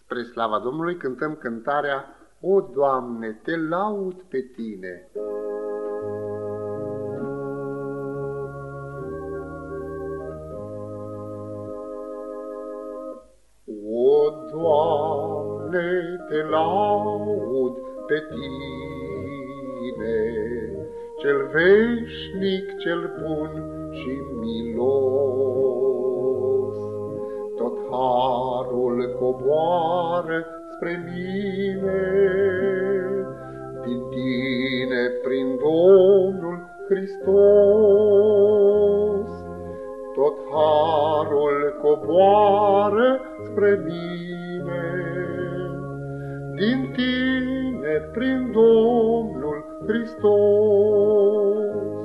Spre slava Domnului cântăm cântarea O, Doamne, te laud pe Tine. O, Doamne, te laud pe Tine, Cel veșnic, cel bun și milos. Tot harul coboară spre mine, din Tine, prin Domnul Hristos. Tot harul coboară spre mine, din Tine, prin Domnul Hristos.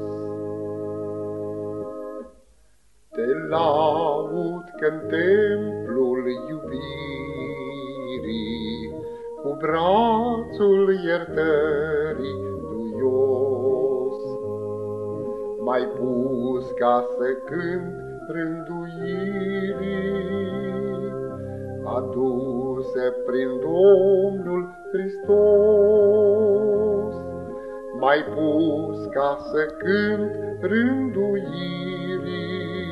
Te laud că-n templul iubirii, cu brațul iertării duios, m-ai pus ca să cânt rânduirii, aduse prin Domnul Hristos. M-ai pus ca să cânt rânduirii,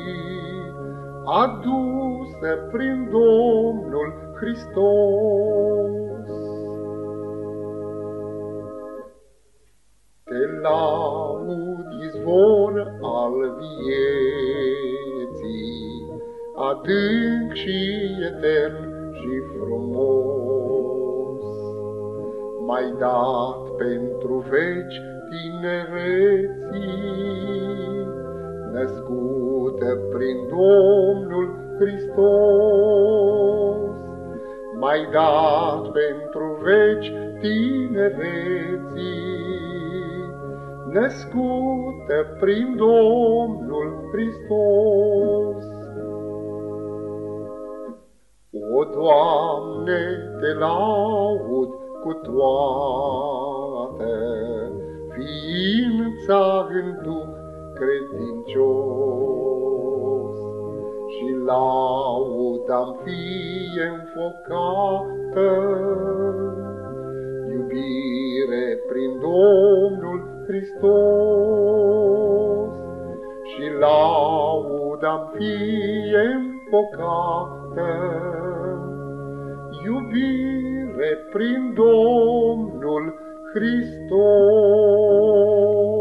aduse prin Domnul Hristos. Te laud, izvor al vieții, adânc și etern și frumos. M-ai dat pentru veci tinereții, născută prin Domnul Hristos. M-ai dat pentru veci tinereții, născută prin Domnul Hristos. O, Doamne, te laud cu toată ființa în Duh credincios, și lauda-mi fie înfocată, iubire prin Domnul Hristos, și lauda-mi fie înfocată, iubire prin Domnul Hristos.